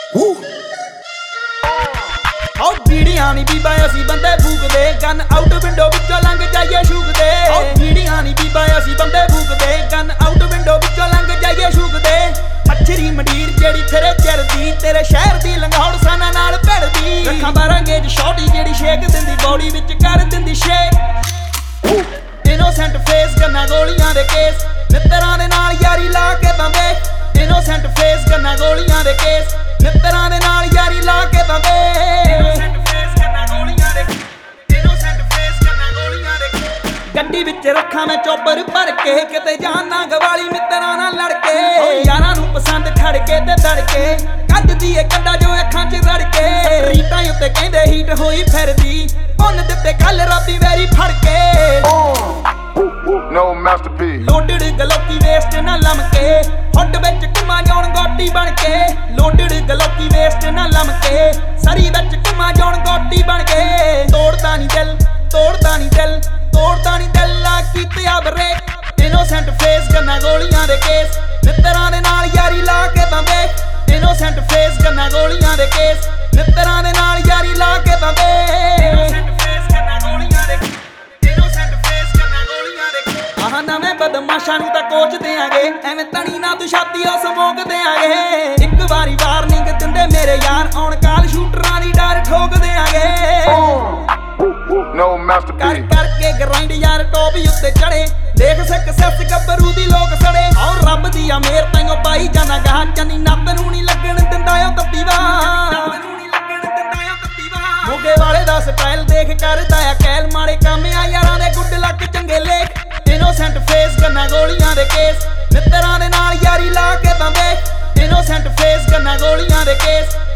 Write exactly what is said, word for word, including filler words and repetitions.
आओ बीड़ियां नी बीबा असी बंदे फूकदे गन आउट विंडो विचों लंघ जाइए शूकदे। आओ बीड़ियां नी बीबा असी बंदे फूकदे गन आउट विंडो विचों लंघ जाइए शूकदे। मच्छरी मंडीर जेड़ी तेरे चरदी तेरे शहर दी लंघौड़ साना नाल भिड़दी। रखा बारह गेज शॉटी जेड़ी शेक दिंदी बॉडी विच कर दिंदी शेक। इनोसेंट फेस गन्ना गोलियां दे केस मित्तरां दे नाल यारी ला के बंबे। इनोसेंट फेस गन्ना गोलियां दे केस मित्तरां दे नाल यारी ला के बंबे। गड्डी विच रखा मैं चौपर भर के किते जाना गवाली मित्तरां नाल लड़ के। यारां नूं पसंद छड़ के ते दड़ के कड्डदी ए कड्डा जो अखां च रड़ के। रीटां उत्ते कहंदे हीट होई फिरदी उन दित्ते कल राती वैरी फड़ के। No masterpiece. लोडड गलोकी वेस्ट ना लमके हुड विच घुमा जाउण गोटी बन के। लोडड गलोकी वेस्ट ना लमके सरी विच घुमा जाउण गोटी बन के। तोड़दा नी दिल तोड़दा नी दिल तोड़दा नी दिल ला कीते आ ब्रेक। इनोसेंट फेस गन्ना गोलियां दे केस मित्तरां दे नाल यारी ला के बंबे। इनोसेंट फेस गन्ना गोलियां दे केस मित्तरां दे नाल यारी ला के बंबे। आह नवें बदमाशां नूं तां कोच देआंगे एवें तणी ना तू छाती ओ समोक देआंगे। इक वारी वार्निंग दिंदे मेरे यार आउण काल शूटरां दी डर ठोक देआंगे। No कर masterpiece. करके ग्राइंड यार टॉप उत्ते चढ़े देख सक्सेस गब्बरू दी लोक सड़े। आओ रब दी आ मेर ताइयों पाई जाना गाह चन्नी नੱਬ नूं नी लगण दिंदा ओ तत्ती वाह। मोगे वाले दा स्टाइल देख करदा आ कैल माड़े काम आ यारां दे गुड लक चंगे लेख। इनोसेंट फेस गन्ना गोलियां दे केस मित्तरां दे नाल यारी ला के बंबे। इनोसेंट फेस गन्ना गोलियां दे केस